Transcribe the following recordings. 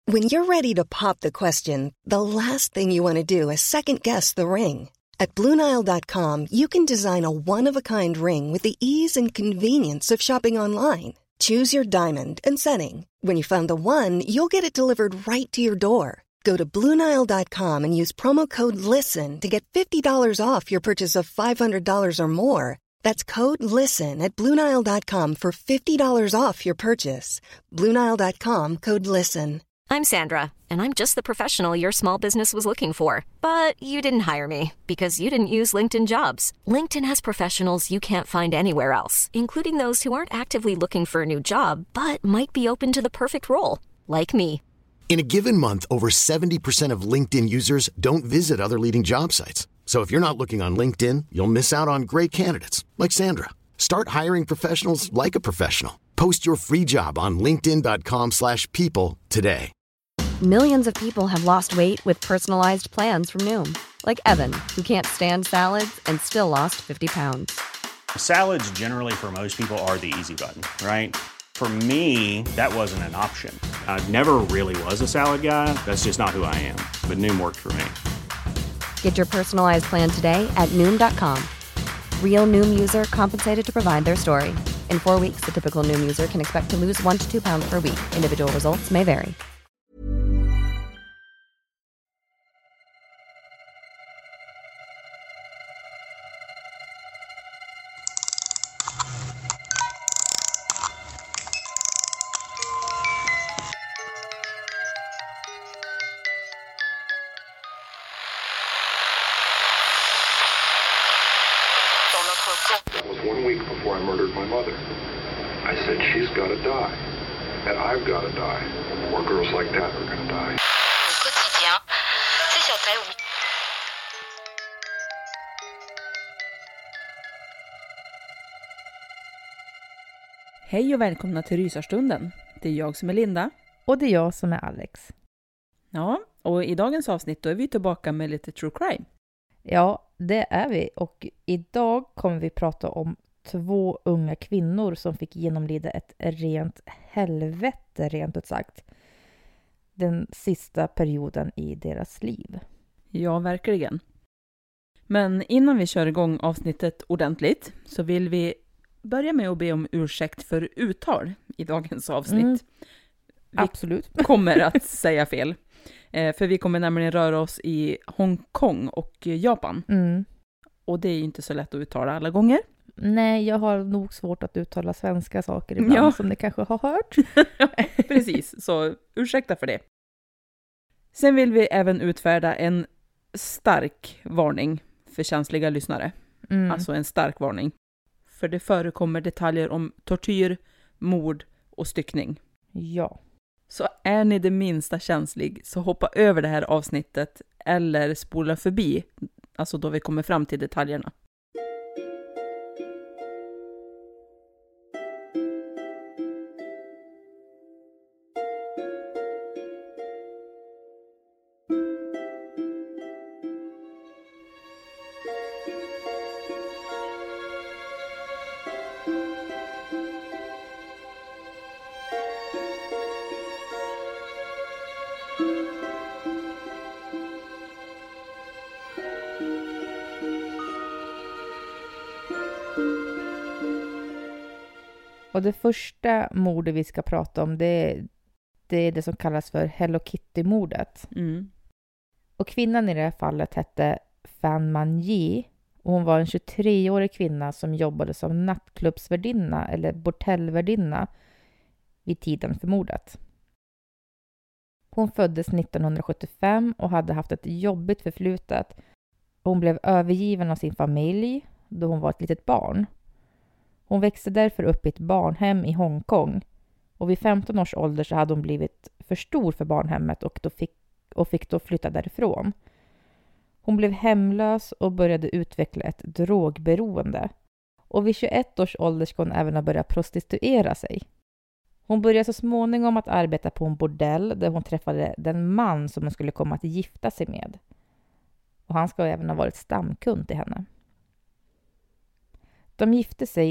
When you're ready to pop the question, the last thing you want to do is second-guess the ring. At BlueNile.com, you can design a one-of-a-kind ring with the ease and convenience of shopping online. Choose your diamond and setting. When you find the one, you'll get it delivered right to your door. Go to BlueNile.com and use promo code LISTEN to get $50 off your purchase of $500 or more. That's code LISTEN at BlueNile.com for $50 off your purchase. BlueNile.com, code LISTEN. I'm Sandra, and I'm just the professional your small business was looking for. But you didn't hire me because you didn't use LinkedIn Jobs. LinkedIn has professionals you can't find anywhere else, including those who aren't actively looking for a new job, but might be open to the perfect role, like me. In a given month, over 70% of LinkedIn users don't visit other leading job sites. So if you're not looking on LinkedIn, you'll miss out on great candidates like Sandra. Start hiring professionals like a professional. Post your free job on linkedin.com/people today. Millions of people have lost weight with personalized plans from Noom. Like Evan, who can't stand salads and still lost 50 pounds. Salads generally for most people are the easy button, right? For me, that wasn't an option. I never really was a salad guy. That's just not who I am. But Noom worked for me. Get your personalized plan today at Noom.com. Real Noom user compensated to provide their story. In 4 weeks, the typical Noom user can expect to lose 1 to 2 pounds per week. Individual results may vary. That was 1 week before I murdered my mother. I said, she's got to die. And I've got to die. More girls like that are going to die. Au quotidien, c'est secret, oui. Hej och välkomna till Rysarstunden. Det är jag som är Linda. Och det är jag som är Alex. Ja, och i dagens avsnitt då är vi tillbaka med lite true crime. Ja, det är vi. Och idag kommer vi prata om 2 unga kvinnor som fick genomlida ett rent helvete, rent ut sagt. Den sista perioden i deras liv. Ja, verkligen. Men innan vi kör igång avsnittet ordentligt så vill vi börja med att be om ursäkt för uttal i dagens avsnitt. Absolut. Vi kommer att säga fel. För vi kommer nämligen röra oss i Hongkong och Japan. Och det är ju inte så lätt att uttala alla gånger. Nej, jag har nog svårt att uttala svenska saker ibland, som ni kanske har hört. Ja, precis, så ursäkta för det. Sen vill vi även utfärda en stark varning för känsliga lyssnare. Alltså en stark varning. För det förekommer detaljer om tortyr, mord och styckning. Ja. Så är ni det minsta känslig så hoppa över det här avsnittet eller spola förbi, alltså då vi kommer fram till detaljerna. Och det första mordet vi ska prata om, det är det som kallas för Hello Kitty-mordet. Och kvinnan i det här fallet hette Fan Man-Yi. Och hon var en 23-årig kvinna som jobbade som nattklubbsvärdinna eller bordellvärdinna vid tiden för mordet. Hon föddes 1975 och hade haft ett jobbigt förflutet. Hon blev övergiven av sin familj då hon var ett litet barn. Hon växte därför upp i ett barnhem i Hongkong. Och vid 15 års ålder så hade hon blivit för stor för barnhemmet och fick då flytta därifrån. Hon blev hemlös och började utveckla ett drogberoende. Och vid 21 års ålder ska hon även ha börjat prostituera sig. Hon började så småningom att arbeta på en bordell där hon träffade den man som hon skulle komma att gifta sig med. Och han ska även ha varit stamkund till henne. De gifte sig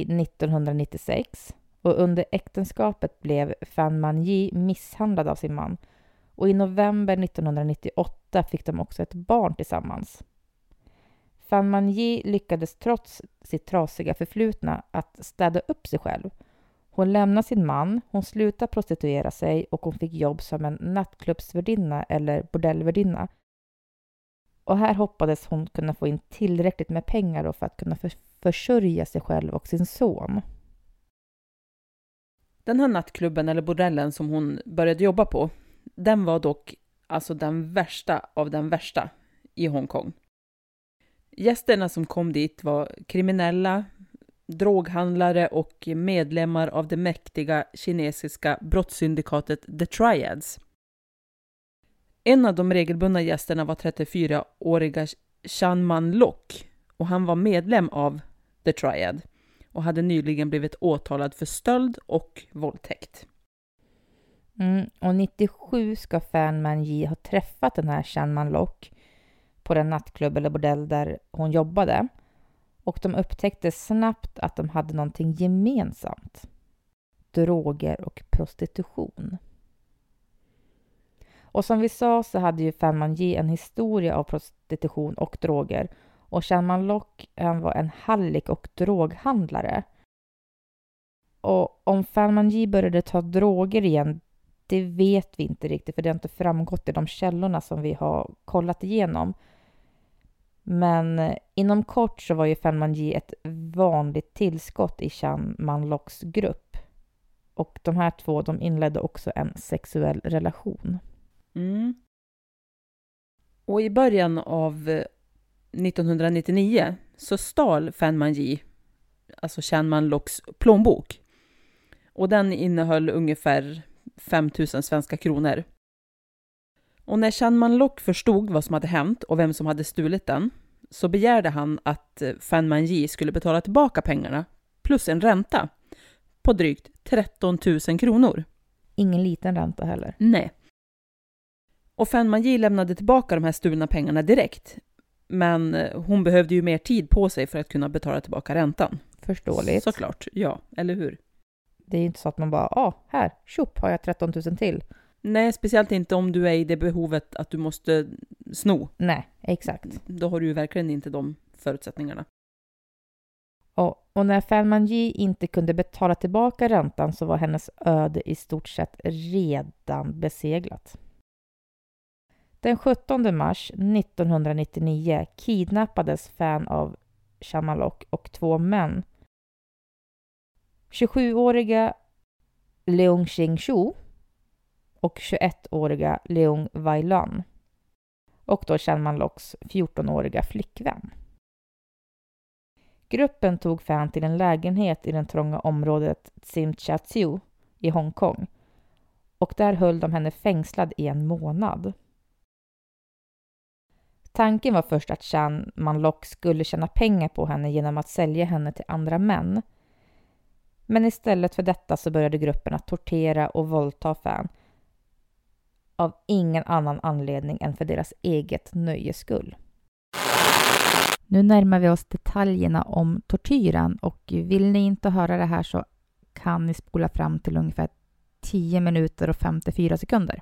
1996 och under äktenskapet blev Fan Man-Yi misshandlad av sin man Och i november 1998 fick de också ett barn tillsammans. Phan Man-Yi lyckades trots sitt trasiga förflutna att städa upp sig själv. Hon lämnade sin man, hon slutade prostituera sig och hon fick jobb som en nattklubbsvärdinna eller bordellvärdinna. Och här hoppades hon kunna få in tillräckligt med pengar för att kunna försörja sig själv och sin son. Den här nattklubben eller bordellen som hon började jobba på, den var dock alltså den värsta av den värsta i Hongkong. Gästerna som kom dit var kriminella, droghandlare och medlemmar av det mäktiga kinesiska brottssyndikatet The Triads. En av de regelbundna gästerna var 34-åriga Chan Man-Lok och han var medlem av The Triad och hade nyligen blivit åtalad för stöld och våldtäkt. Och 97 ska Phan Man-Yi ha träffat den här Chan Man-Lok på den nattklubb eller bordell där hon jobbade. Och de upptäckte snabbt att de hade någonting gemensamt. Droger och prostitution. Och som vi sa så hade ju Phan Man-Yi en historia av prostitution och droger. Och Chan Man-Lok var en hallick och droghandlare. Och om Phan Man-Yi började ta droger igen, det vet vi inte riktigt. För det har inte framgått i de källorna som vi har kollat igenom. Men inom kort så var ju Phan Man-Yi ett vanligt tillskott i Chan Man-Loks grupp. Och de här två, de inledde också en sexuell relation. Och i början av 1999 så stal Phan Man-Yi, alltså Chan Man-Loks plånbok. Och den innehöll ungefär 5 000 svenska kronor. Och när Chan Man-Lok förstod vad som hade hänt och vem som hade stulit den, så begärde han att Phan Man-Yi skulle betala tillbaka pengarna plus en ränta på drygt 13 000 kronor. Ingen liten ränta heller. Nej. Och Phan Man-Yi lämnade tillbaka de här stulna pengarna direkt. Men hon behövde ju mer tid på sig för att kunna betala tillbaka räntan. Förståeligt. Såklart, ja, eller hur? Det är ju inte så att man bara, här, tjopp, har jag 13 000 till. Nej, speciellt inte om du är i det behovet att du måste sno. Nej, exakt. Då har du ju verkligen inte de förutsättningarna. Och när Phan Man-Yi inte kunde betala tillbaka räntan så var hennes öde i stort sett redan beseglat. Den 17 mars 1999 kidnappades Phan av Chan Man-Lok och 2 män. 27-åriga Leung Xing-Shu och 21-åriga Leung Wai-Lan. Och då Chan Man-Loks 14-åriga flickvän. Gruppen tog Phan till en lägenhet i det trånga området Tsim Sha Tsui i Hongkong. Och där höll de henne fängslad i 1 månad. Tanken var först att Chan Man-Lok skulle tjäna pengar på henne genom att sälja henne till andra män. Men istället för detta så började gruppen att tortera och våldta Phan. Av ingen annan anledning än för deras eget nöjes skull. Nu närmar vi oss detaljerna om tortyren och vill ni inte höra det här så kan ni spola fram till ungefär 10 minuter och 54 sekunder.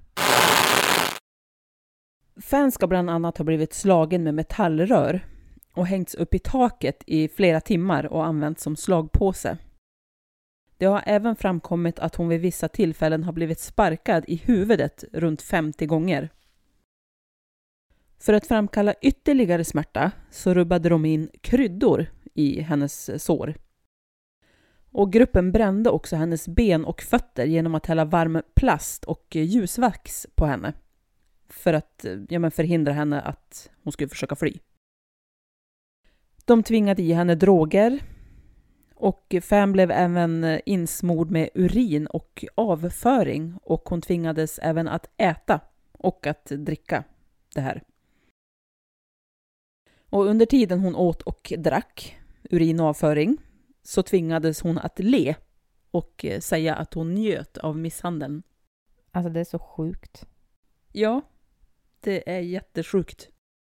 Phan ska bland annat ha blivit slagen med metallrör och hängts upp i taket i flera timmar och använts som slagpåse. Det har även framkommit att hon vid vissa tillfällen har blivit sparkad i huvudet runt 50 gånger. För att framkalla ytterligare smärta så rubbade de in kryddor i hennes sår. Och gruppen brände också hennes ben och fötter genom att hälla varm plast och ljusvax på henne. För att förhindra henne att hon skulle försöka fly. De tvingade i henne droger. Och Phan blev även insmord med urin och avföring. Och hon tvingades även att äta och att dricka det här. Och under tiden hon åt och drack urin och avföring så tvingades hon att le och säga att hon njöt av misshandeln. Alltså det är så sjukt. Ja, det är jättesjukt.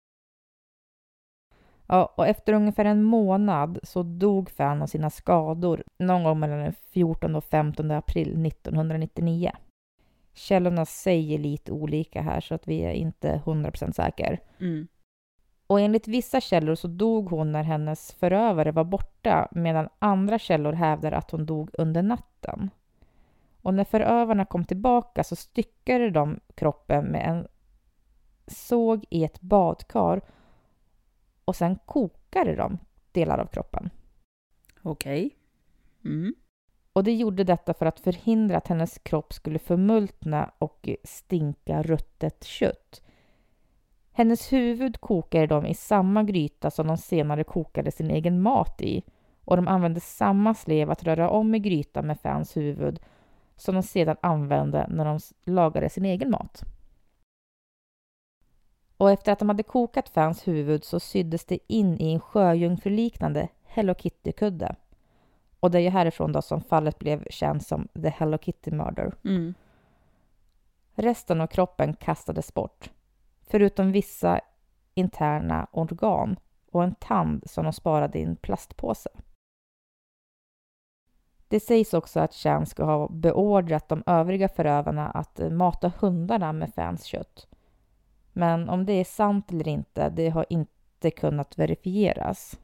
Ja, och efter ungefär 1 månad så dog Phan av sina skador någon gång mellan den 14 och 15 april 1999. Källorna säger lite olika här så att vi är inte 100% säker. Mm. Och enligt vissa källor så dog hon när hennes förövare var borta, medan andra källor hävdar att hon dog under natten. Och när förövarna kom tillbaka så styckade de kroppen med en såg i ett badkar och sen kokade de delar av kroppen. Okej. Mm. Och det gjorde detta för att förhindra att hennes kropp skulle förmultna och stinka ruttet kött. Hennes huvud kokade de i samma gryta som de senare kokade sin egen mat i. Och de använde samma slev att röra om i grytan med Fans huvud som de sedan använde när de lagade sin egen mat. Och efter att de hade kokat Fans huvud så syddes det in i en sjöjungfruliknande Hello Kitty-kudde. Och det är ju härifrån då som fallet blev känt som The Hello Kitty Murder. Mm. Resten av kroppen kastades bort. Förutom vissa interna organ och en tand som de sparade i en plastpåse. Det sägs också att Chan ska ha beordrat de övriga förövarna att mata hundarna med Fans kött. Men om det är sant eller inte, det har inte kunnat verifieras.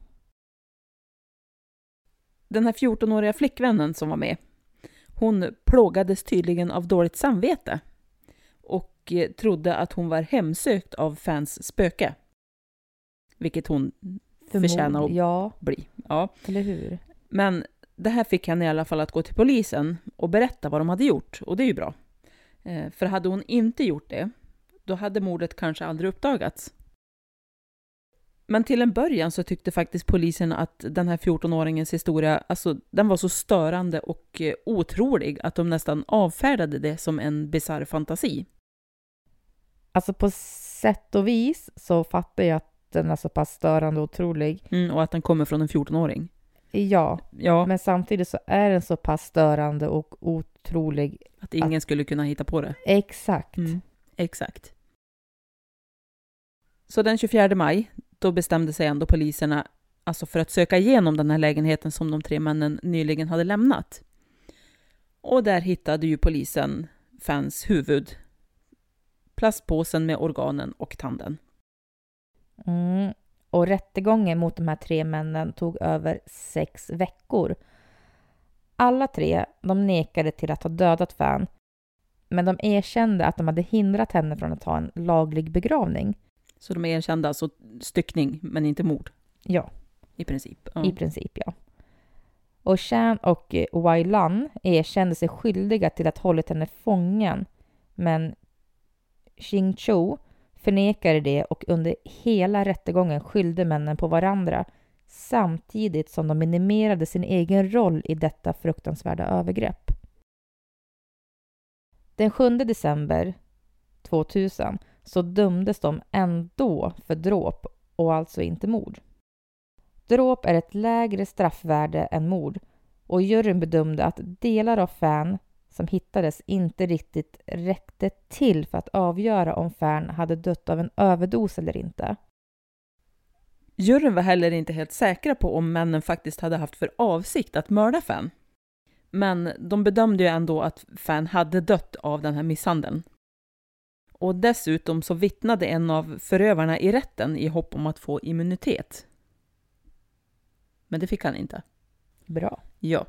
Den här 14-åriga flickvännen som var med, hon plågades tydligen av dåligt samvete och trodde att hon var hemsökt av Fans spöke. Vilket hon förtjänar att bli. Ja, eller hur? Men det här fick henne i alla fall att gå till polisen och berätta vad de hade gjort. Och det är ju bra. För hade hon inte gjort det, då hade mordet kanske aldrig uppdagats. Men till en början så tyckte faktiskt polisen att den här 14-åringens historia, alltså den var så störande och otrolig att de nästan avfärdade det som en bizarr fantasi. Alltså på sätt och vis så fattar jag att den är så pass störande och otrolig. Och att den kommer från en 14-åring. Ja, men samtidigt så är den så pass störande och otrolig. Att ingen skulle kunna hitta på det. Exakt. Exakt. Så den 24 maj, då bestämde sig ändå poliserna alltså för att söka igenom den här lägenheten som de 3 männen nyligen hade lämnat. Och där hittade ju polisen Fans huvud, plastpåsen med organen och tanden. Och rättegången mot de här 3 männen tog över 6 veckor. Alla 3, de nekade till att ha dödat Fan, men de erkände att de hade hindrat henne från att ha en laglig begravning. Så de erkände alltså styckning, men inte mord? Ja. I princip? I princip, ja. Och Chan och Wai Lan erkände sig skyldiga till att hållit henne fången, men Xing Chou förnekade det och under hela rättegången skyllde männen på varandra samtidigt som de minimerade sin egen roll i detta fruktansvärda övergrepp. Den 7 december 2000 så dömdes de ändå för dråp och alltså inte mord. Dråp är ett lägre straffvärde än mord och juryn bedömde att delar av Fan som hittades inte riktigt räckte till för att avgöra om Fan hade dött av en överdos eller inte. Juryn var heller inte helt säkra på om männen faktiskt hade haft för avsikt att mörda Fan. Men de bedömde ju ändå att Fan hade dött av den här misshandeln. Och dessutom så vittnade en av förövarna i rätten i hopp om att få immunitet. Men det fick han inte. Bra. Ja.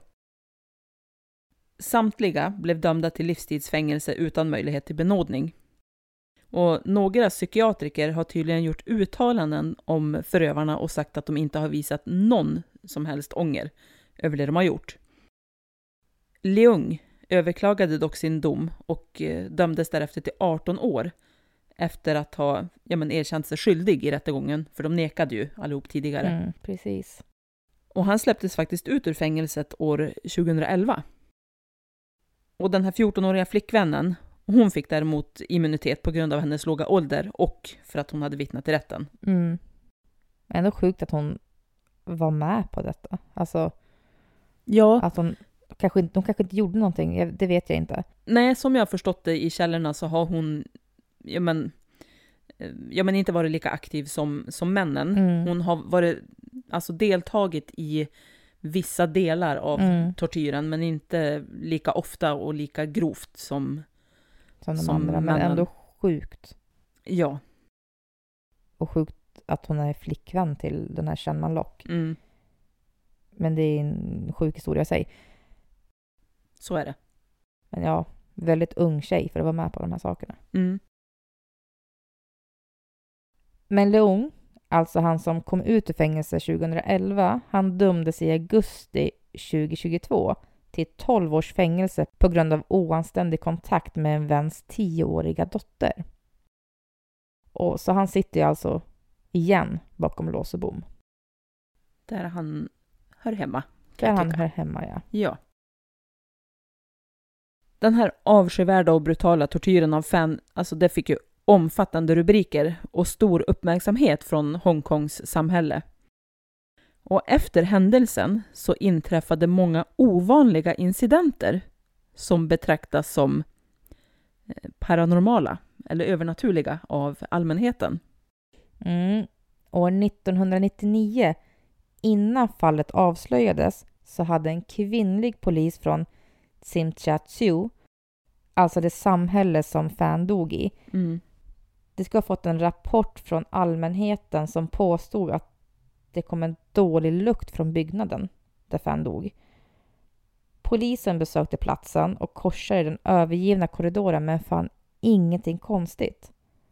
Samtliga blev dömda till livstidsfängelse utan möjlighet till benådning. Och några psykiatriker har tydligen gjort uttalanden om förövarna och sagt att de inte har visat någon som helst ånger över det de har gjort. Leung överklagade dock sin dom och dömdes därefter till 18 år efter att ha erkänt sig skyldig i rättegången, för de nekade ju allihop tidigare. Precis. Och han släpptes faktiskt ut ur fängelset år 2011. Och den här 14-åriga flickvännen, hon fick däremot immunitet på grund av hennes låga ålder och för att hon hade vittnat i rätten. Ändå sjukt att hon var med på detta. Alltså, ja. Att hon kanske inte gjorde någonting, det vet jag inte. Nej, som jag har förstått det i källorna så har hon inte varit lika aktiv som männen. Hon har varit, alltså deltagit i vissa delar av tortyren, men inte lika ofta och lika grovt som som de andra, men ändå sjukt. Ja. Och sjukt att hon är flickvän till den här Shannon Locke. Mm. Men det är en sjuk historia i sig. Så är det. Men ja, väldigt ung tjej för att vara med på de här sakerna. Mm. Men Leung, alltså han som kom ut ur fängelse 2011, han dömdes i augusti 2022 till 12 års fängelse på grund av oanständig kontakt med en väns 10-åriga dotter. Och så han sitter ju alltså igen bakom lås och bom. Där han hör hemma. Där han hör hemma, ja. Ja. Den här avskyvärda och brutala tortyren av Fan, alltså det fick ju omfattande rubriker och stor uppmärksamhet från Hongkongs samhälle. Och efter händelsen så inträffade många ovanliga incidenter som betraktas som paranormala eller övernaturliga av allmänheten. År 1999, innan fallet avslöjades, så hade en kvinnlig polis från Tsim Sha Tsui, alltså det samhälle som Fan dog i, det ska ha fått en rapport från allmänheten som påstod att det kom en dålig lukt från byggnaden där Fan dog. Polisen besökte platsen och korsade den övergivna korridoren men fann ingenting konstigt.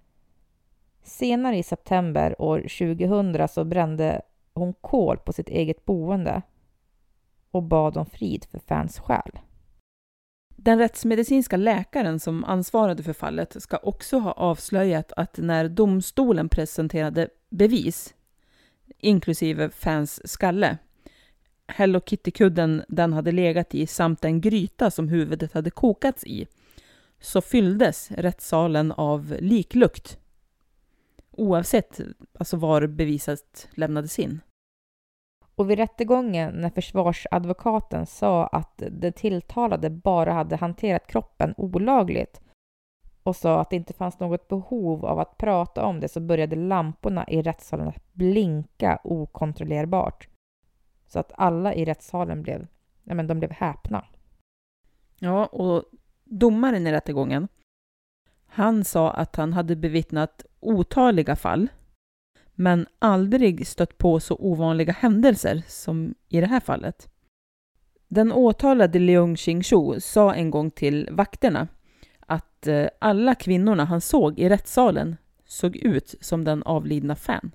Senare i september år 2000 så brände hon kol på sitt eget boende och bad om frid för Fans själ. Den rättsmedicinska läkaren som ansvarade för fallet ska också ha avslöjat att när domstolen presenterade bevis, inklusive Fans skalle, Hello Kitty-kudden den hade legat i samt en gryta som huvudet hade kokats i, så fylldes rättssalen av liklukt. Oavsett alltså var beviset lämnades in. Och vid rättegången när försvarsadvokaten sa att det tilltalade bara hade hanterat kroppen olagligt och sa att det inte fanns något behov av att prata om det, så började lamporna i rättssalen att blinka okontrollerbart. Så att alla i rättssalen blev häpna. Ja, och domaren i rättegången, han sa att han hade bevittnat otaliga fall men aldrig stött på så ovanliga händelser som i det här fallet. Den åtalade Leung Ching-Shu sa en gång till vakterna att alla kvinnorna han såg i rättssalen såg ut som den avlidna Fan.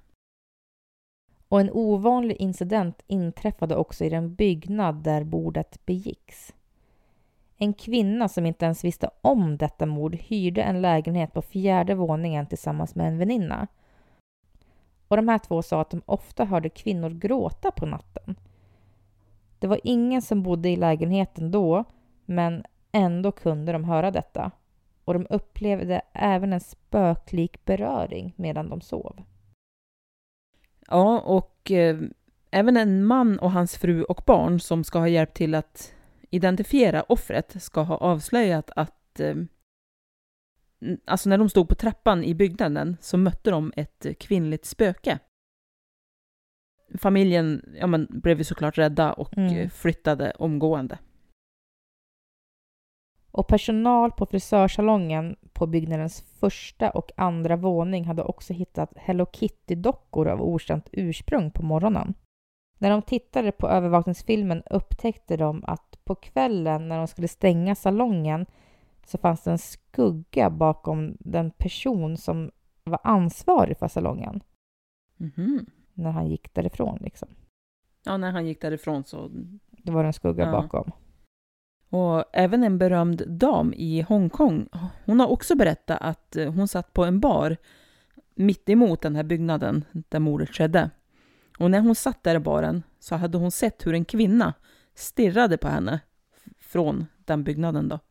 Och en ovanlig incident inträffade också i den byggnad där mordet begicks. En kvinna som inte ens visste om detta mord hyrde en lägenhet på 4:e våningen tillsammans med en väninna. Och de här två sa att de ofta hörde kvinnor gråta på natten. Det var ingen som bodde i lägenheten då, men ändå kunde de höra detta. Och de upplevde även en spöklik beröring medan de sov. Ja, och även en man och hans fru och barn som ska ha hjälpt till att identifiera offret ska ha avslöjat att alltså när de stod på trappan i byggnaden så mötte de ett kvinnligt spöke. Familjen blev ju såklart rädda och flyttade omgående. Och personal på frisörsalongen på byggnadens 1:a och 2:a våning hade också hittat Hello Kitty-dockor av okänt ursprung på morgonen. När de tittade på övervakningsfilmen upptäckte de att på kvällen när de skulle stänga salongen så fanns det en skugga bakom den person som var ansvarig för salongen. När han gick därifrån liksom. Ja, när han gick därifrån så... Det var en skugga bakom. Och även en berömd dam i Hongkong, hon har också berättat att hon satt på en bar mitt emot den här byggnaden där mordet skedde. Och när hon satt där i baren så hade hon sett hur en kvinna stirrade på henne från den byggnaden då.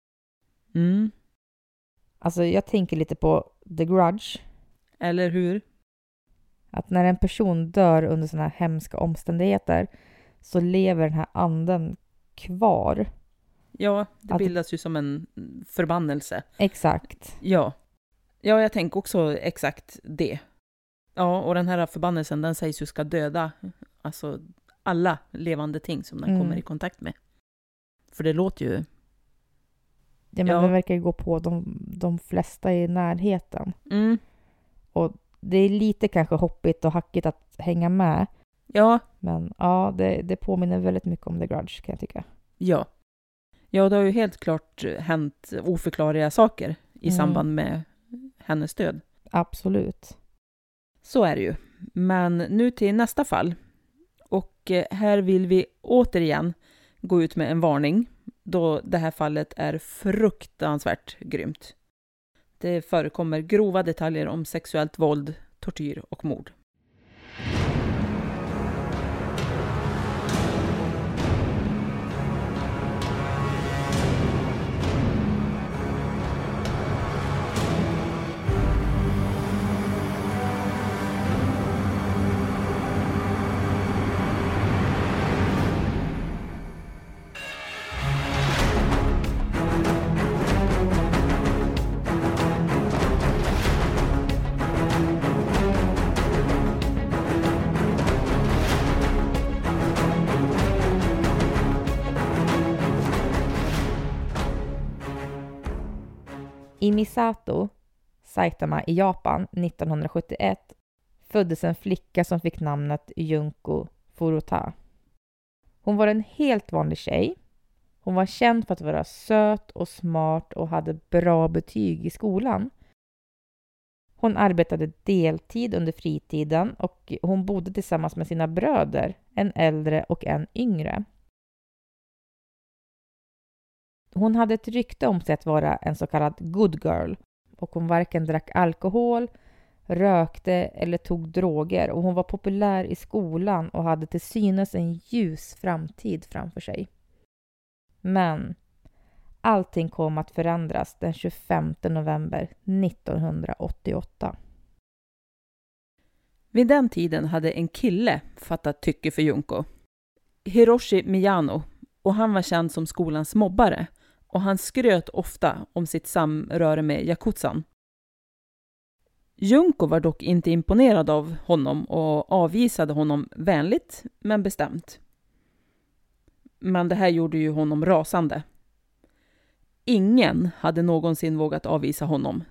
Alltså jag tänker lite på The Grudge. Eller hur? Att när en person dör under sådana här hemska omständigheter så lever den här anden kvar. Ja, det bildas ju som en förbannelse. Exakt. Ja, jag tänker också exakt det. Ja, och den här förbannelsen den sägs ju ska döda alltså alla levande ting som den kommer i kontakt med. För det låter ju Ja, men den verkar gå på de flesta i närheten. Mm. Och det är lite kanske hoppigt och hackigt att hänga med. Ja. Men ja, det påminner väldigt mycket om The Grudge kan jag tycka. Ja. Ja, det har ju helt klart hänt oförklarliga saker i samband med hennes död. Absolut. Så är det ju. Men nu till nästa fall. Och här vill vi återigen gå ut med en varning, då det här fallet är fruktansvärt grymt. Det förekommer grova detaljer om sexuellt våld, tortyr och mord. I Misato, Saitama i Japan 1971 föddes en flicka som fick namnet Junko Furuta. Hon var en helt vanlig tjej. Hon var känd för att vara söt och smart och hade bra betyg i skolan. Hon arbetade deltid under fritiden och hon bodde tillsammans med sina bröder, en äldre och en yngre. Hon hade ett rykte om sig att vara en så kallad good girl och hon varken drack alkohol, rökte eller tog droger och hon var populär i skolan och hade till synes en ljus framtid framför sig. Men allting kom att förändras den 25 november 1988. Vid den tiden hade en kille fattat tycke för Junko. Hiroshi Miyano, och han var känd som skolans mobbare och han skröt ofta om sitt samröre med Yakuzan. Junko var dock inte imponerad av honom och avvisade honom vänligt men bestämt. Men det här gjorde ju honom rasande. Ingen hade någonsin vågat avvisa honom.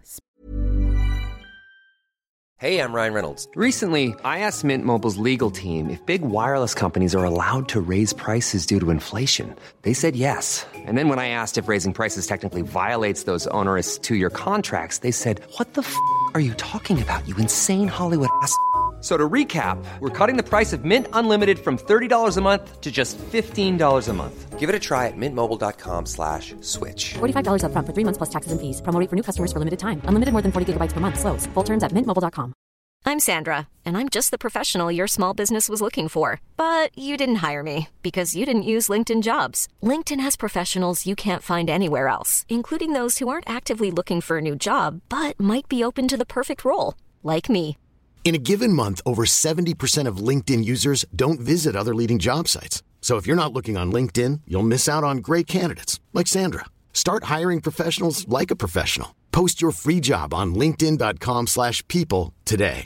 Hey, I'm Ryan Reynolds. Recently, I asked Mint Mobile's legal team if big wireless companies are allowed to raise prices due to inflation. They said yes. And then when I asked if raising prices technically violates those onerous two-year contracts, they said, "What the f*** are you talking about, you insane Hollywood ass?" So to recap, we're cutting the price of Mint Unlimited from $30 a month to just $15 a month. Give it a try at mintmobile.com/switch. $45 up front for 3 months plus taxes and fees. Promo rate for new customers for limited time. Unlimited more than 40 gigabytes per month. Slows full terms at mintmobile.com. I'm Sandra, and I'm just the professional your small business was looking for. But you didn't hire me because you didn't use LinkedIn Jobs. LinkedIn has professionals you can't find anywhere else, including those who aren't actively looking for a new job, but might be open to the perfect role, like me. In a given month, over 70% of LinkedIn users don't visit other leading job sites. So if you're not looking on LinkedIn, you'll miss out on great candidates like Sandra. Start hiring professionals like a professional. Post your free job on linkedin.com/people today.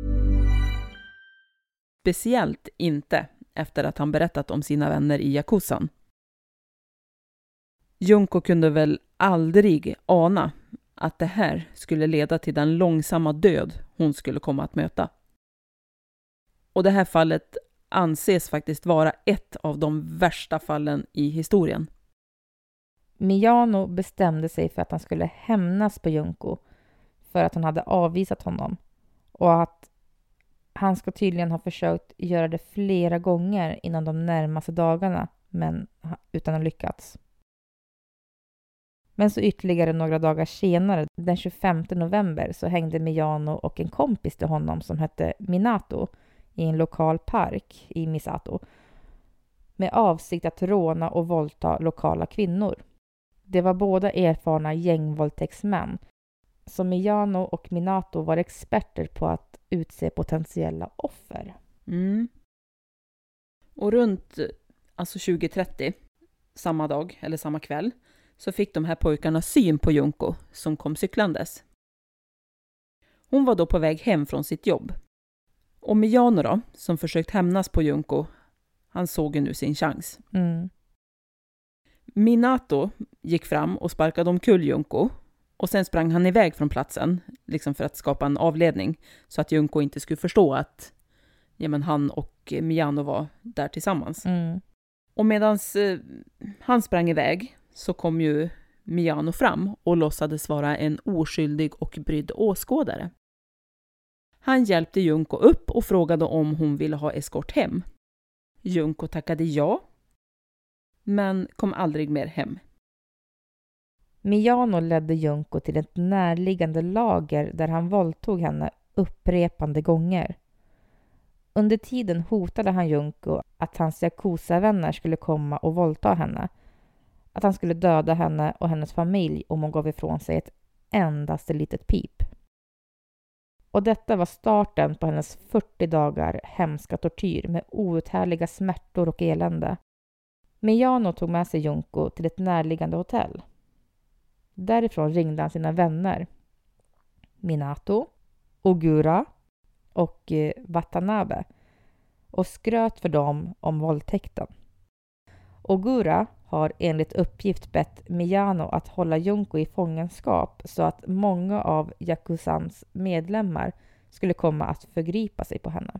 Speciellt inte efter att han berättat om sina vänner i Yakuzan. Junko kunde väl aldrig ana att det här skulle leda till den långsamma död hon skulle komma att möta. Och det här fallet anses faktiskt vara ett av de värsta fallen i historien. Miyano bestämde sig för att han skulle hämnas på Junko för att han hade avvisat honom och att han ska tydligen ha försökt göra det flera gånger innan de närmaste dagarna, men utan att lyckats. Men så ytterligare några dagar senare, den 25 november, så hängde Miyano och en kompis till honom som hette Minato i en lokal park i Misato med avsikt att råna och våldta lokala kvinnor. Det var båda erfarna gängvåldtäktsmän. Så Miyano och Minato var experter på att utse potentiella offer. Mm. Och runt 20:30, samma dag eller samma kväll, så fick de här pojkarna syn på Junko som kom cyklandes. Hon var då på väg hem från sitt jobb. Och Miyano då, som försökt hämnas på Junko, han såg ju nu sin chans. Mm. Minato gick fram och sparkade omkull Junko. Och sen sprang han iväg från platsen, liksom för att skapa en avledning. Så att Junko inte skulle förstå att han och Miyano var där tillsammans. Och medan han sprang iväg så kom ju Miyano fram och låtsades vara en oskyldig och brydd åskådare. Han hjälpte Junko upp och frågade om hon ville ha eskort hem. Junko tackade ja, men kom aldrig mer hem. Miyano ledde Junko till ett närliggande lager där han våldtog henne upprepande gånger. Under tiden hotade han Junko att hans Yakuza-vänner skulle komma och våldta henne. Att han skulle döda henne och hennes familj om hon gav ifrån sig ett endaste litet pip. Och detta var starten på hennes 40 dagar hemska tortyr med outhärdliga smärtor och elände. Miyano tog med sig Junko till ett närliggande hotell. Därifrån ringde han sina vänner Minato, Ogura och Watanabe och skröt för dem om våldtäkten. Ogura har enligt uppgift bett Miyano att hålla Junko i fångenskap så att många av Yakuzans medlemmar skulle komma att förgripa sig på henne.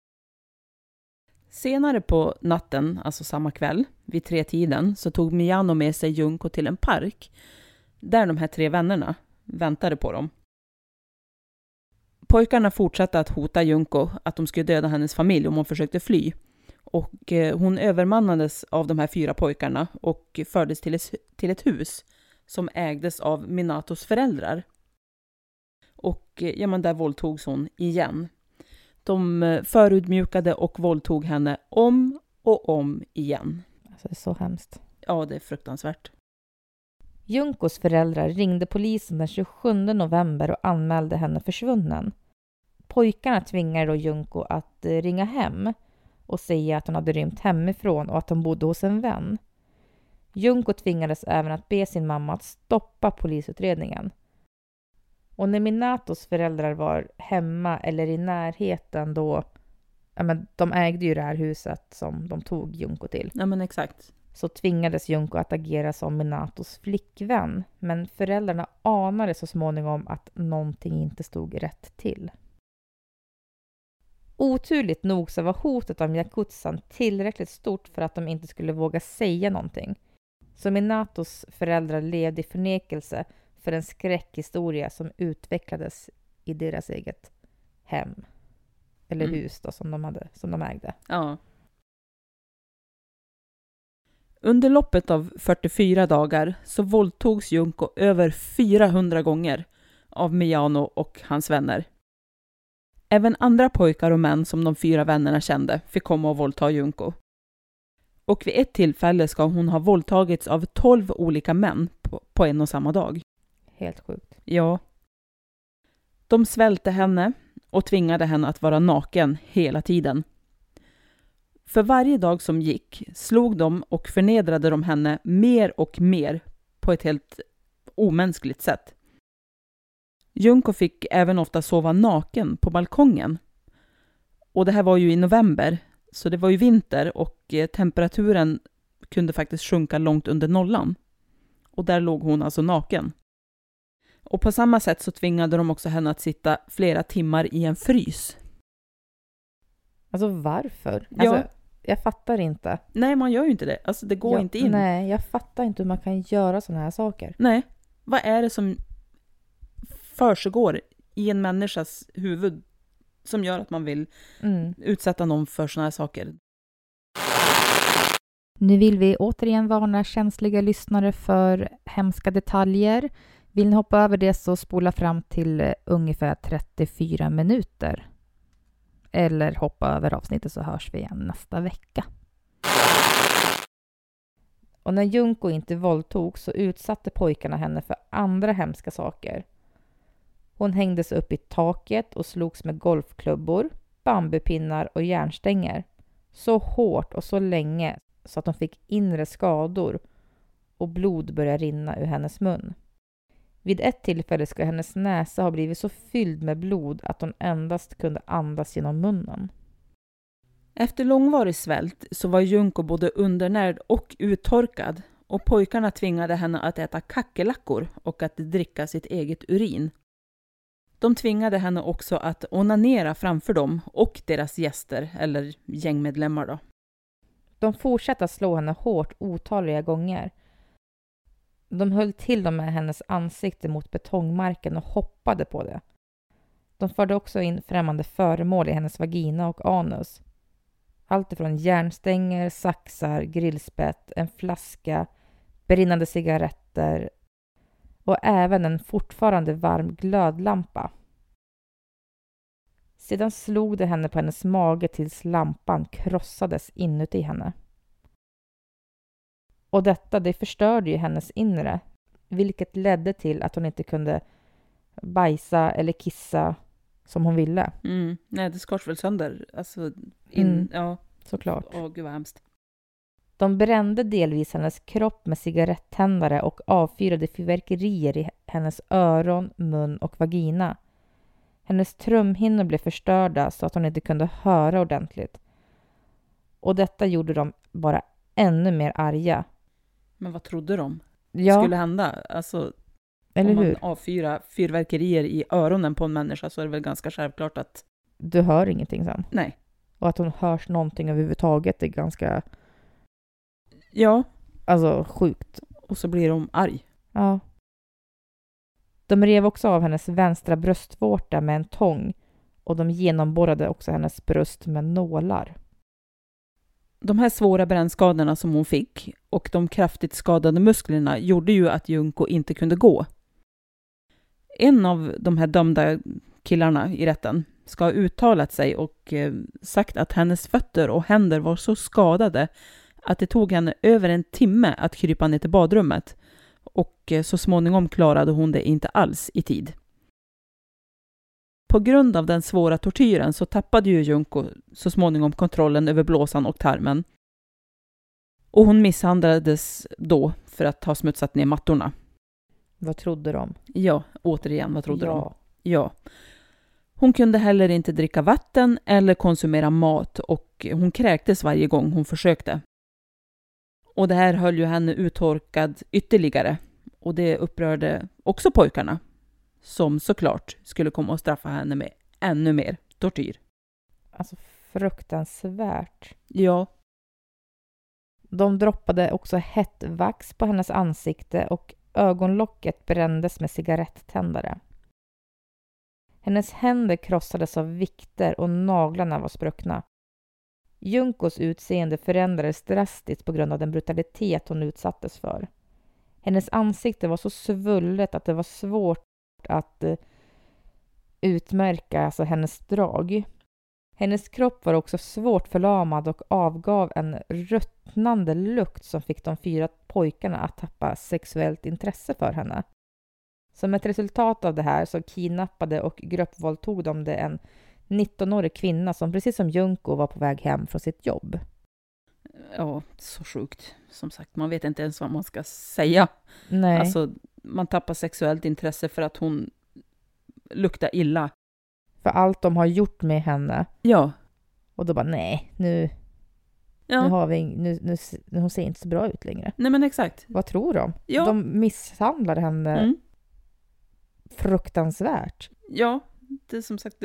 Senare på natten, alltså samma kväll, vid 3-tiden, så tog Miyano med sig Junko till en park där de här 3 vännerna väntade på dem. Pojkarna fortsatte att hota Junko att de skulle döda hennes familj om hon försökte fly. Och hon övermannades av de här 4 pojkarna och fördes till ett hus som ägdes av Minatos föräldrar. Och där våldtogs hon igen. De förutmjukade och våldtog henne om och om igen. Alltså det är så hemskt. Ja, det är fruktansvärt. Junkos föräldrar ringde polisen den 27 november och anmälde henne försvunnen. Pojkarna tvingade då Junko att ringa hem och säga att hon hade rymt hemifrån och att hon bodde hos en vän. Junko tvingades även att be sin mamma att stoppa polisutredningen. Och när Minatos föräldrar var hemma eller i närheten då, de ägde ju det här huset som de tog Junko till. Ja, men exakt. Så tvingades Junko att agera som Minatos flickvän. Men föräldrarna anade så småningom att någonting inte stod rätt till. Oturligt nog så var hotet om Yakuzan tillräckligt stort för att de inte skulle våga säga någonting. Så Minatos föräldrar levde i förnekelse för en skräckhistoria som utvecklades i deras eget hem. Eller hus då, som de ägde. Ja. Under loppet av 44 dagar så våldtogs Junko över 400 gånger av Miyano och hans vänner. Även andra pojkar och män som de 4 vännerna kände fick komma och våldta Junko. Och vid ett tillfälle ska hon ha våldtagits av 12 olika män på en och samma dag. Helt sjukt. Ja. De svälte henne och tvingade henne att vara naken hela tiden. För varje dag som gick slog de och förnedrade de henne mer och mer på ett helt omänskligt sätt. Junko fick även ofta sova naken på balkongen. Och det här var ju i november, så det var ju vinter och temperaturen kunde faktiskt sjunka långt under nollan. Och där låg hon alltså naken. Och på samma sätt så tvingade de också henne att sitta flera timmar i en frys. Alltså varför? Ja. Alltså, jag fattar inte. Nej, man gör ju inte det. Alltså det går inte in. Nej, jag fattar inte hur man kan göra såna här saker. Nej, vad är det som försiggår i en människas huvud som gör att man vill utsätta någon för såna här saker? Nu vill vi återigen varna känsliga lyssnare för hemska detaljer. Vill ni hoppa över det så spola fram till ungefär 34 minuter. Eller hoppa över avsnittet så hörs vi igen nästa vecka. Och när Junko inte våldtog så utsatte pojkarna henne för andra hemska saker. Hon hängdes upp i taket och slogs med golfklubbor, bambupinnar och järnstänger. Så hårt och så länge så att hon fick inre skador och blod började rinna ur hennes mun. Vid ett tillfälle ska hennes näsa ha blivit så fylld med blod att hon endast kunde andas genom munnen. Efter långvarig svält så var Junko både undernärd och uttorkad och pojkarna tvingade henne att äta kackerlackor och att dricka sitt eget urin. De tvingade henne också att onanera framför dem och deras gäster eller gängmedlemmar då. De fortsatte att slå henne hårt otaliga gånger. De höll till med hennes ansikte mot betongmarken och hoppade på det. De förde också in främmande föremål i hennes vagina och anus. Allt ifrån järnstänger, saxar, grillspett, en flaska, brinnande cigaretter och även en fortfarande varm glödlampa. Sedan slog det henne på hennes mage tills lampan krossades inuti henne. Och det förstörde ju hennes inre, vilket ledde till att hon inte kunde bajsa eller kissa som hon ville. Nej, det skars väl sönder. Alltså, ja, såklart. Åh, gud vad hemskt. De brände delvis hennes kropp med cigarettändare och avfyrade fyrverkerier i hennes öron, mun och vagina. Hennes trumhinnor blev förstörda så att hon inte kunde höra ordentligt. Och detta gjorde dem bara ännu mer arga. Men vad trodde de Ja. skulle hända? Alltså, eller om man hur? avfyrar fyrverkerier i öronen på en människa så är det väl ganska självklart att... Du hör ingenting sen. Nej. Och att hon hörs någonting överhuvudtaget är ganska... Ja. Alltså sjukt. Och så blir de arg. Ja. De rev också av hennes vänstra bröstvårta med en tång och de genomborrade också hennes bröst med nålar. De här svåra brännskadorna som hon fick och de kraftigt skadade musklerna gjorde ju att Junko inte kunde gå. En av de här dömda killarna i rätten ska ha uttalat sig och sagt att hennes fötter och händer var så skadade att det tog henne över en timme att krypa ner till badrummet. Och så småningom klarade hon det inte alls i tid. På grund av den svåra tortyren så tappade ju Junko så småningom kontrollen över blåsan och tarmen. Och hon misshandlades då för att ha smutsat ner mattorna. Vad trodde de? Ja, återigen, vad trodde de? Ja. Hon kunde heller inte dricka vatten eller konsumera mat och hon kräktes varje gång hon försökte. Och det här höll ju henne uttorkad ytterligare. Och det upprörde också pojkarna. Som såklart skulle komma att straffa henne med ännu mer tortyr. Alltså fruktansvärt. Ja. De droppade också hett vax på hennes ansikte och ögonlocket brändes med cigarettändare. Hennes händer krossades av vikter och naglarna var spruckna. Junkos utseende förändrades drastiskt på grund av den brutalitet hon utsattes för. Hennes ansikte var så svullet att det var svårt att utmärka alltså hennes drag. Hennes kropp var också svårt förlamad och avgav en ruttnande lukt som fick de 4 pojkarna att tappa sexuellt intresse för henne. Som ett resultat av det här så kidnappade och gruppvåldtog de det en 19-årig kvinna som precis som Junko var på väg hem från sitt jobb. Ja, så sjukt. Som sagt, man vet inte ens vad man ska säga. Nej. Alltså, man tappar sexuellt intresse för att hon luktar illa. För allt de har gjort med henne. Ja. Och då bara, nej, nu har vi nu hon ser inte så bra ut längre. Nej, men exakt. Vad tror de? Ja. De misshandlar henne fruktansvärt. Ja, det är som sagt...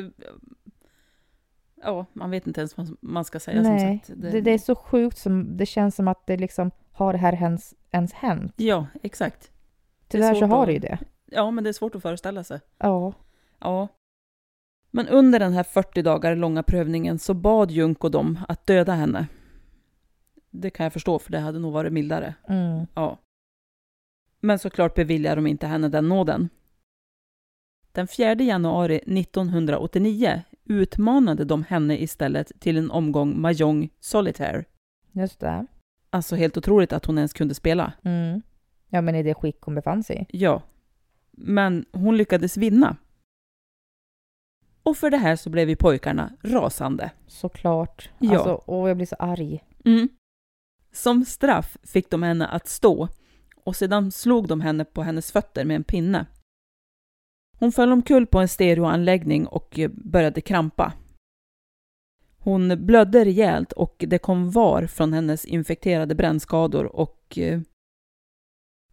Ja, man vet inte ens vad man ska säga. Nej, som sagt. Det är så sjukt som det känns som att det liksom har det här ens hänt. Ja, exakt. Tyvärr så har det ju det. Ja, men det är svårt att föreställa sig. Ja. Ja. Men under den här 40 dagar långa prövningen så bad Junko dem att döda henne. Det kan jag förstå, för det hade nog varit mildare. Mm. Ja. Men såklart beviljar de inte henne den nåden. Den 4 januari 1989 utmanade de henne istället till en omgång Mahjong Solitaire. Just det. Alltså helt otroligt att hon ens kunde spela. Mm. Ja, men i det skick hon befann sig i. Ja. Men hon lyckades vinna. Och för det här så blev ju pojkarna rasande. Såklart. Ja. Alltså, jag blir så arg. Mm. Som straff fick de henne att stå och sedan slog de henne på hennes fötter med en pinne. Hon föll omkull på en stereoanläggning och började krampa. Hon blödde rejält och det kom var från hennes infekterade brännskador och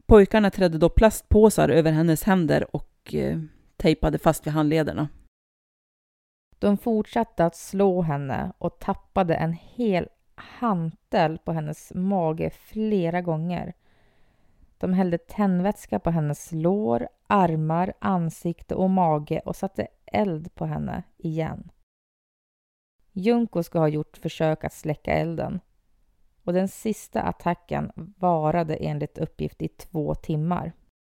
Pojkarna trädde då plastpåsar över hennes händer och tejpade fast vid handlederna. De fortsatte att slå henne och tappade en hel hantel på hennes mage flera gånger. De hällde tändvätska på hennes lår, armar, ansikte och mage och satte eld på henne igen. Junko ska ha gjort försök att släcka elden. Och den sista attacken varade enligt uppgift i 2 timmar.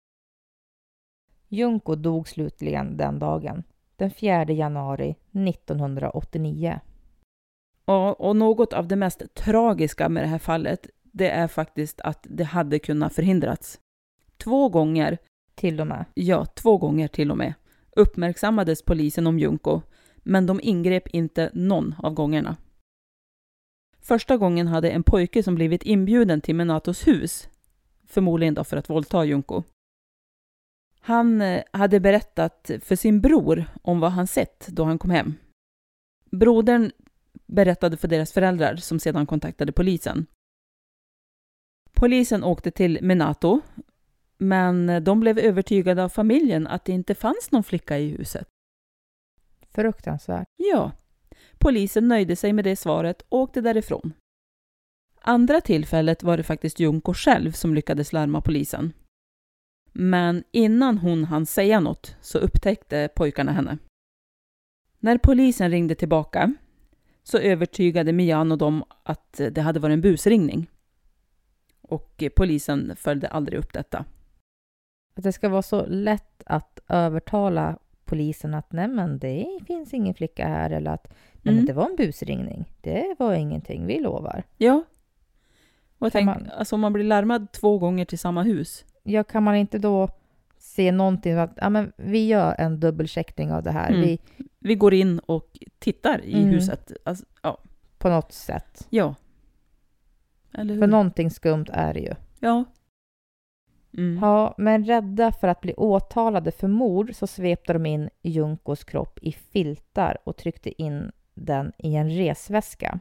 Junko dog slutligen den dagen, den 4 januari 1989. Och något av det mest tragiska med det här fallet, det är faktiskt att det hade kunnat förhindrats. 2 gånger till och med. Ja, 2 gånger till och med. Uppmärksammades polisen om Junko, men de ingrep inte någon av gångerna. Första gången hade en pojke som blivit inbjuden till Minatos hus, förmodligen då för att våldta Junko. Han hade berättat för sin bror om vad han sett då han kom hem. Brodern berättade för deras föräldrar som sedan kontaktade polisen. Polisen åkte till Minato, men de blev övertygade av familjen att det inte fanns någon flicka i huset. Fruktansvärt. Ja, polisen nöjde sig med det svaret och åkte därifrån. Andra tillfället var det faktiskt Junko själv som lyckades larma polisen. Men innan hon hann säga något så upptäckte pojkarna henne. När polisen ringde tillbaka så övertygade Miyano dem att det hade varit en busringning. Och polisen följde aldrig upp detta. Att det ska vara så lätt att övertala polisen att nej men det finns ingen flicka här eller att men det var en busringning. Det var ingenting, vi lovar. Ja. Och alltså om man blir larmad 2 gånger till samma hus. Ja, kan man inte då se någonting att ja, men vi gör en dubbelcheckning av det här. Vi går in och tittar i huset. Alltså, ja. På något sätt. Ja. Eller hur? För någonting skumt är det ju. Ja. Ja, men rädda för att bli åtalade för mord så svepte de in Junkos kropp i filtar och tryckte in den i en resväska.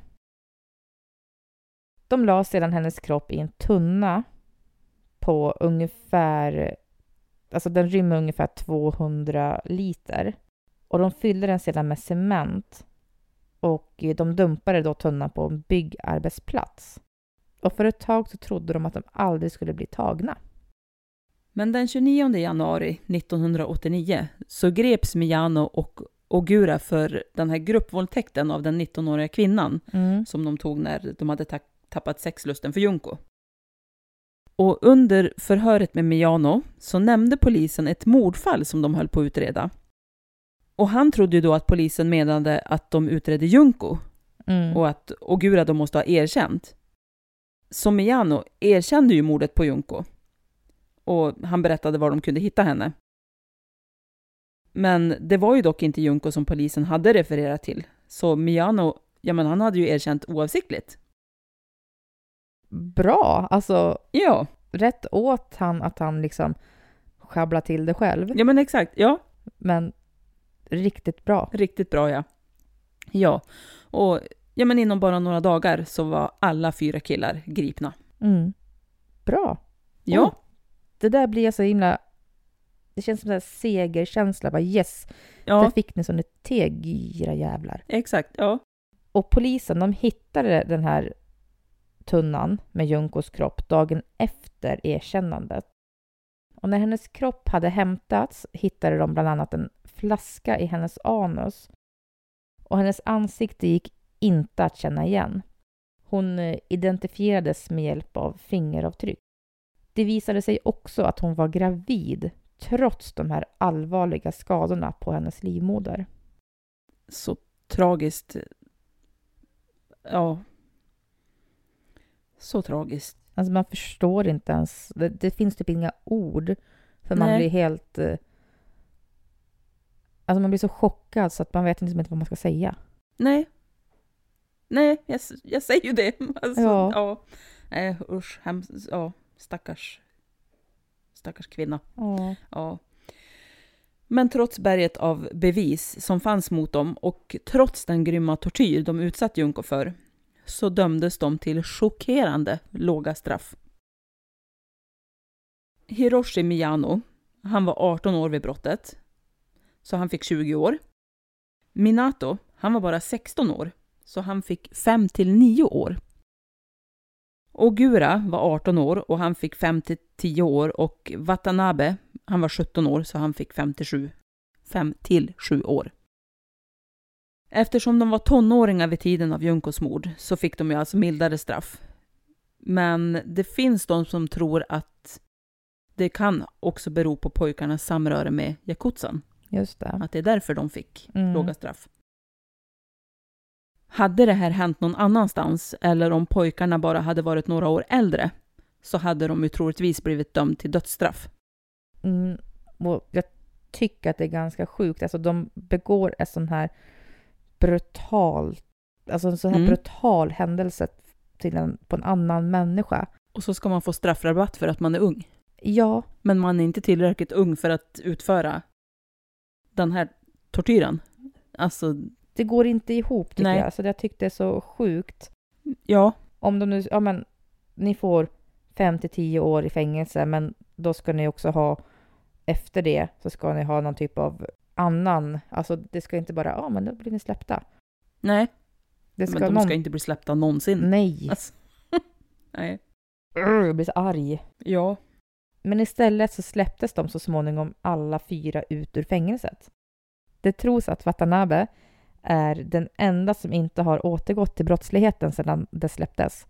De la sedan hennes kropp i en tunna på ungefär, alltså den rymmer ungefär 200 liter. Och de fyllde den sedan med cement och de dumpade då tunnan på en byggarbetsplats. Och för ett tag så trodde de att de aldrig skulle bli tagna. Men den 29 januari 1989 så greps Miyano och Ogura för den här gruppvåldtäkten av den 19-åriga kvinnan som de tog när de hade tappat sexlusten för Junko. Och under förhöret med Miyano så nämnde polisen ett mordfall som de höll på att utreda. Och han trodde ju då att polisen menade att de utredde Junko och att Ogura då måste ha erkänt. Så Miyano erkände ju mordet på Junko. Och han berättade var de kunde hitta henne. Men det var ju dock inte Junko som polisen hade refererat till. Så Miyano, ja men han hade ju erkänt oavsiktligt. Bra, alltså ja. Rätt åt han att han liksom schabblar till det själv. Ja men exakt, ja. Men riktigt bra. Riktigt bra, ja. Ja, och ja men inom bara några dagar så var alla 4 killar gripna. Bra. Ja. Det där blir så himla... Det känns som en segerkänsla. Bara yes, där fick ni som ett teg, era jävlar. Exakt, ja. Och polisen, de hittade den här tunnan med Junkos kropp dagen efter erkännandet. Och när hennes kropp hade hämtats hittade de bland annat en flaska i hennes anus. Och hennes ansikte gick inte att känna igen. Hon identifierades med hjälp av fingeravtryck. Det visade sig också att hon var gravid trots de här allvarliga skadorna på hennes livmoder. Så tragiskt. Ja. Så tragiskt. Alltså man förstår inte ens. Det finns typ inga ord. För man blir helt... Alltså man blir så chockad så att man vet inte vad man ska säga. Nej, jag säger ju det. Alltså, ja. Usch, stackars kvinna. Ja. Men trots berget av bevis som fanns mot dem och trots den grymma tortyr de utsatt Junko för så dömdes de till chockerande låga straff. Hiroshi Miyano, han var 18 år vid brottet. Så han fick 20 år. Minato, han var bara 16 år. Så han fick 5-9 år. Ogura var 18 år och han fick 5-10 år. Och Watanabe, han var 17 år så han fick 5-7 år. Eftersom de var tonåringar vid tiden av Junkos mord så fick de ju alltså mildare straff. Men det finns de som tror att det kan också bero på pojkarnas samröre med Yakuzan. Just det. Att det är därför de fick låga straff. Hade det här hänt någon annanstans eller om pojkarna bara hade varit några år äldre så hade de ju troligtvis blivit dömd till dödsstraff. Och jag tycker att det är ganska sjukt. Alltså de begår en sån här brutal händelse på en annan människa. Och så ska man få straffrabatt för att man är ung. Ja. Men man är inte tillräckligt ung för att utföra den här tortyren. Alltså, det går inte ihop tycker nej. jag. Så jag tyckte det är så sjukt. Ja. Om de nu, ni får 5-10 år i fängelse, men då ska ni också ha, efter det så ska ni ha någon typ av annan, alltså det ska inte bara, men då blir ni släppta. Nej. Det ska men de ska inte bli släppta någonsin. Nej. Alltså. Nej. Jag blir så arg. Ja. Men istället så släpptes de så småningom alla 4 ut ur fängelset. Det tros att Watanabe är den enda som inte har återgått till brottsligheten sedan det släpptes.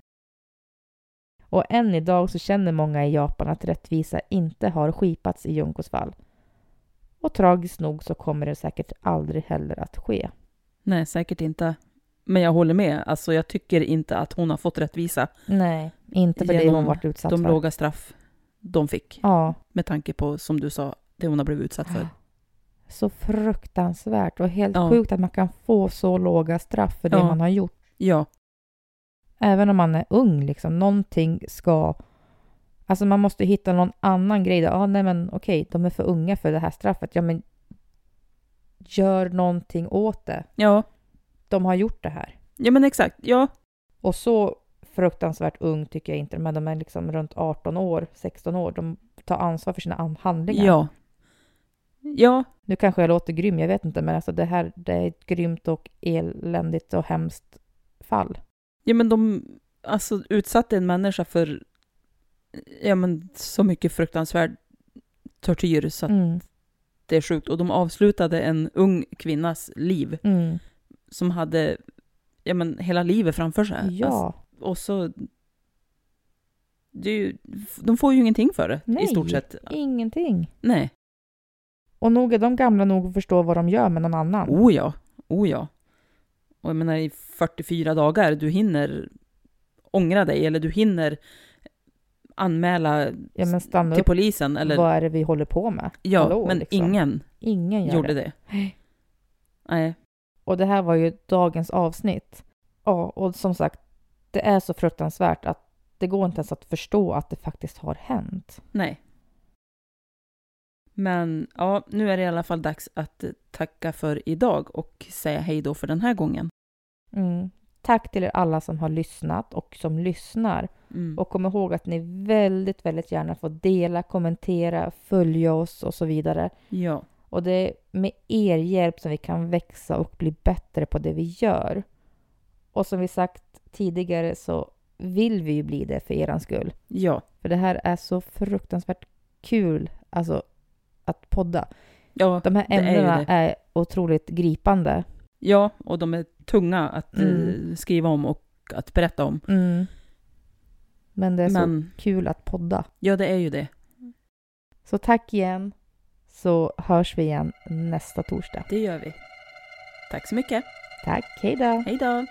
Och än idag så känner många i Japan att rättvisa inte har skipats i Junkos fall. Och tragiskt nog så kommer det säkert aldrig heller att ske. Nej, säkert inte. Men jag håller med. Alltså jag tycker inte att hon har fått rättvisa. Nej, inte för det hon varit utsatt för. De låga straff de fick. Ja. Med tanke på, som du sa, det hon har blivit utsatt för. Så fruktansvärt och helt sjukt att man kan få så låga straff för det man har gjort. Ja. Även om man är ung liksom. Någonting ska... Alltså man måste hitta någon annan grej. Okej, de är för unga för det här straffet. Ja, men gör någonting åt det. Ja. De har gjort det här. Ja, men exakt. Ja. Och så fruktansvärt ung tycker jag inte. Men de är liksom runt 18 år, 16 år. De tar ansvar för sina handlingar. Ja. Ja. Nu kanske jag låter grym, jag vet inte. Men alltså det är ett grymt och eländigt och hemskt fall. Ja, men de utsatte en människa för så mycket fruktansvärd tortyr så att det är sjukt. Och de avslutade en ung kvinnas liv som hade hela livet framför sig. Ja. Och så de får ju ingenting för det. Nej, i stort sett. Ingenting. Nej. Och nog är de gamla nog att förstå vad de gör med någon annan. Oh ja. Och jag menar i 44 dagar du hinner ångra dig eller du hinner anmäla till polisen. Eller... Vad är det vi håller på med? Ja, hallå, men liksom. Ingen gjorde det. Nej. Och det här var ju dagens avsnitt. Ja, och som sagt, det är så fruktansvärt att det går inte ens att förstå att det faktiskt har hänt. Nej. Men nu är det i alla fall dags att tacka för idag och säga hej då för den här gången. Tack till er alla som har lyssnat och som lyssnar. Och kom ihåg att ni väldigt, väldigt gärna får dela, kommentera, följa oss och så vidare. Ja. Och det är med er hjälp som vi kan växa och bli bättre på det vi gör. Och som vi sagt tidigare så vill vi ju bli det för er skull. Ja. För det här är så fruktansvärt kul att podda. Ja, de här ämnena är otroligt gripande. Ja, och de är tunga att skriva om och att berätta om. Men det är så kul att podda. Ja, det är ju det. Så tack igen. Så hörs vi igen nästa torsdag. Det gör vi. Tack så mycket. Tack, hej då. Hej då.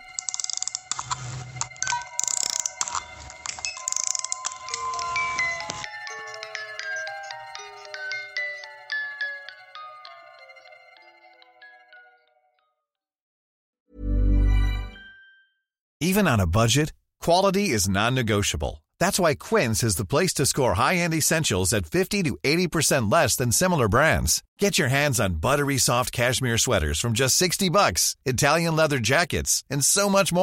Even on a budget, quality is non-negotiable. That's why Quince is the place to score high-end essentials at 50 to 80% less than similar brands. Get your hands on buttery soft cashmere sweaters from just $60, Italian leather jackets, and so much more.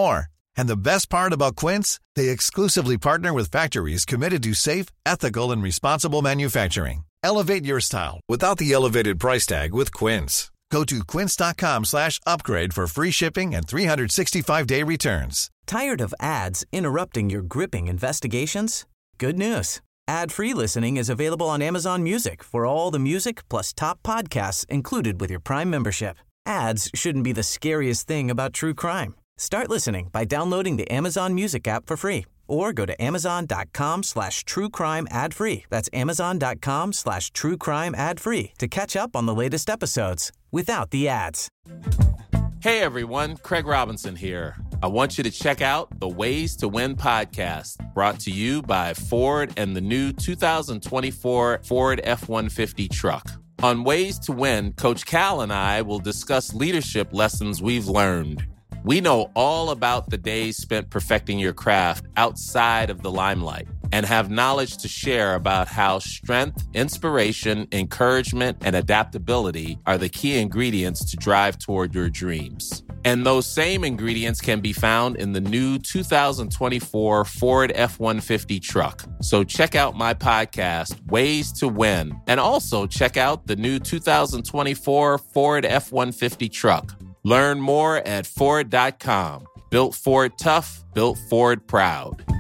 And the best part about Quince, they exclusively partner with factories committed to safe, ethical, and responsible manufacturing. Elevate your style without the elevated price tag with Quince. Go to quince.com/upgrade for free shipping and 365-day returns. Tired of ads interrupting your gripping investigations? Good news. Ad-free listening is available on Amazon Music for all the music plus top podcasts included with your Prime membership. Ads shouldn't be the scariest thing about true crime. Start listening by downloading the Amazon Music app for free or go to amazon.com/truecrime ad-free. That's amazon.com/truecrime ad-free to catch up on the latest episodes without the ads. Hey everyone, Craig Robinson here. I want you to check out the Ways to Win podcast, brought to you by Ford and the new 2024 Ford F-150 truck. On Ways to Win, Coach Cal and I will discuss leadership lessons we've learned. We know all about the days spent perfecting your craft outside of the limelight and have knowledge to share about how strength, inspiration, encouragement, and adaptability are the key ingredients to drive toward your dreams. And those same ingredients can be found in the new 2024 Ford F-150 truck. So check out my podcast, Ways to Win, and also check out the new 2024 Ford F-150 truck. Learn more at Ford.com. Built Ford tough, built Ford proud.